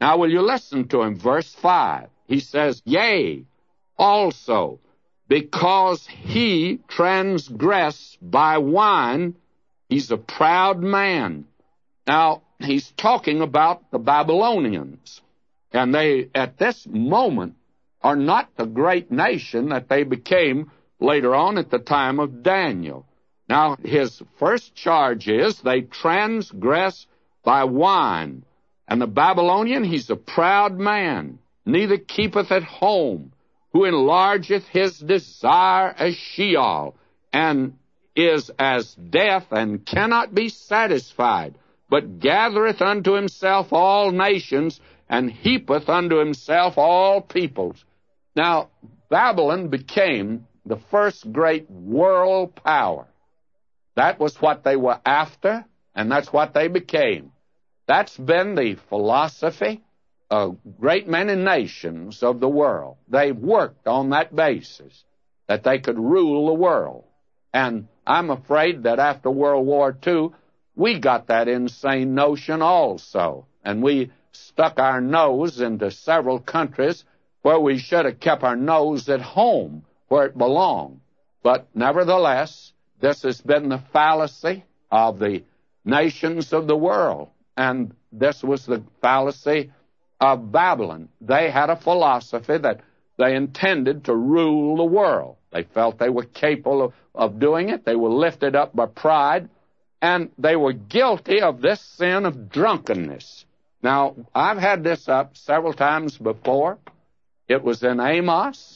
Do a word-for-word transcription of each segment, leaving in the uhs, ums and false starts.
Now, will you listen to him? Verse five. He says, yea, also, because he transgressed by wine, he's a proud man. Now, he's talking about the Babylonians. And they, at this moment, are not the great nation that they became later on at the time of Daniel. Now, his first charge is they transgress by wine. And the Babylonian, he's a proud man, neither keepeth at home, who enlargeth his desire as Sheol, and is as death, and cannot be satisfied, but gathereth unto himself all nations, and heapeth unto himself all peoples. Now, Babylon became the first great world power. That was what they were after, and that's what they became. That's been the philosophy of great many nations of the world. They worked on that basis, that they could rule the world. And I'm afraid that after World War Two, we got that insane notion also. And we stuck our nose into several countries where we should have kept our nose at home, where it belonged. But nevertheless, this has been the fallacy of the nations of the world. And this was the fallacy of Babylon. They had a philosophy that they intended to rule the world. They felt they were capable of, of doing it. They were lifted up by pride, and they were guilty of this sin of drunkenness. Now, I've had this up several times before. It was in Amos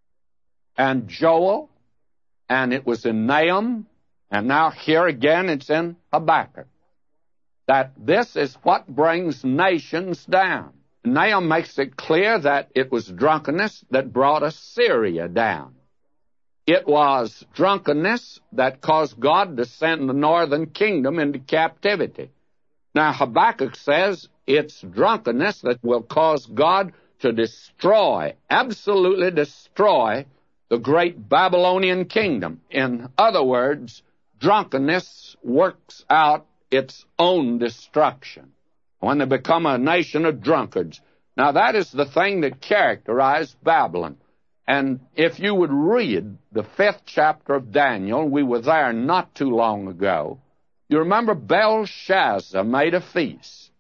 and Joel, and it was in Nahum, and now here again it's in Habakkuk. That this is what brings nations down. Nahum makes it clear that it was drunkenness that brought Assyria down. It was drunkenness that caused God to send the northern kingdom into captivity. Now, Habakkuk says it's drunkenness that will cause God to destroy, absolutely destroy, the great Babylonian kingdom. In other words, drunkenness works out its own destruction when they become a nation of drunkards. Now, that is the thing that characterized Babylon. And if you would read the fifth chapter of Daniel, we were there not too long ago, you remember Belshazzar made a feast.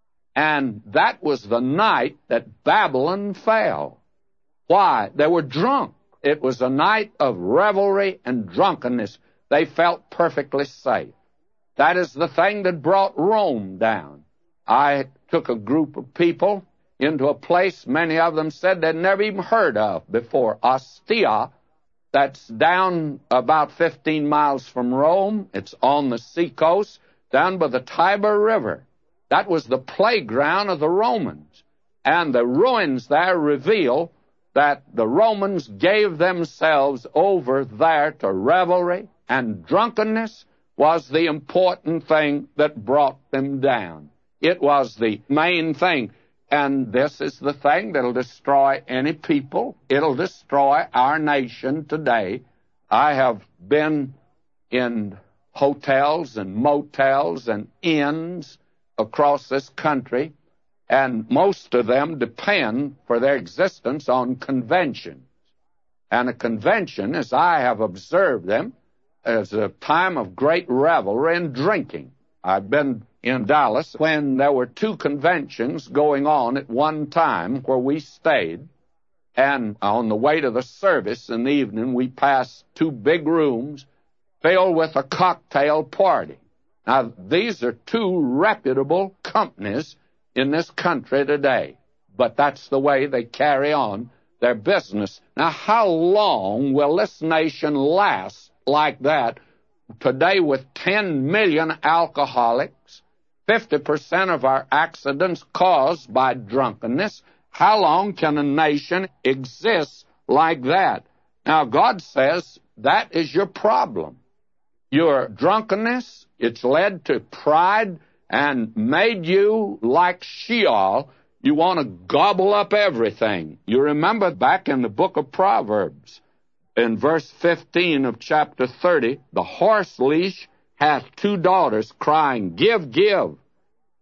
And that was the night that Babylon fell. Why? They were drunk. It was a night of revelry and drunkenness. They felt perfectly safe. That is the thing that brought Rome down. I took a group of people into a place many of them said they'd never even heard of before, Ostia. That's down about fifteen miles from Rome. It's on the seacoast, down by the Tiber River. That was the playground of the Romans. And the ruins there reveal that the Romans gave themselves over there to revelry, and drunkenness was the important thing that brought them down. It was the main thing. And this is the thing that'll destroy any people. It'll destroy our nation today. I have been in hotels and motels and inns across this country, and most of them depend for their existence on conventions. And a convention, as I have observed them, is a time of great revelry and drinking. I've been in Dallas when there were two conventions going on at one time where we stayed, and on the way to the service in the evening, we passed two big rooms filled with a cocktail party. Now, these are two reputable companies in this country today, but that's the way they carry on their business. Now, how long will this nation last like that today with ten million alcoholics, fifty percent of our accidents caused by drunkenness? How long can a nation exist like that? Now, God says that is your problem. Your drunkenness, it's led to pride and made you like Sheol. You want to gobble up everything. You remember back in the book of Proverbs, in verse fifteen of chapter thirty, the horse leash hath two daughters crying, give, give.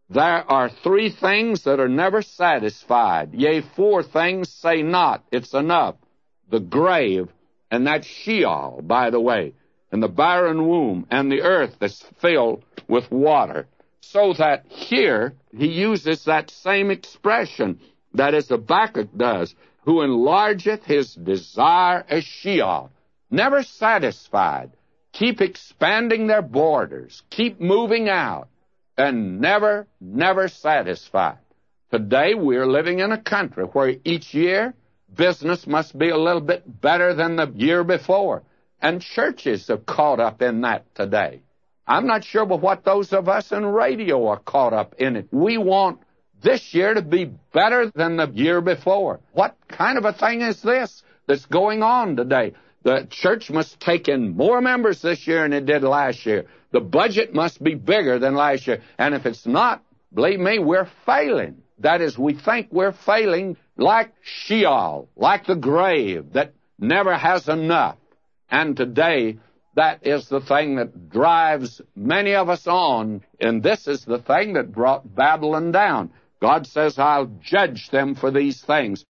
There are three things that are never satisfied. Yea, four things say not, it's enough. The grave, and that's Sheol, by the way, and the barren womb, and the earth that's filled with water. So that here he uses that same expression that as Habakkuk does, who enlargeth his desire as Sheol. Never satisfied. Keep expanding their borders. Keep moving out. And never, never satisfied. Today we're living in a country where each year business must be a little bit better than the year before. And churches are caught up in that today. I'm not sure but what those of us in radio are caught up in it. We want this year to be better than the year before. What kind of a thing is this that's going on today? The church must take in more members this year than it did last year. The budget must be bigger than last year. And if it's not, believe me, we're failing. That is, we think we're failing like Sheol, like the grave that never has enough. And today, that is the thing that drives many of us on, and this is the thing that brought Babylon down. God says, I'll judge them for these things.